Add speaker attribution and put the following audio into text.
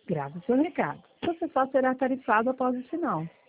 Speaker 1: Grave o seu recado. Você só será tarifado após o sinal.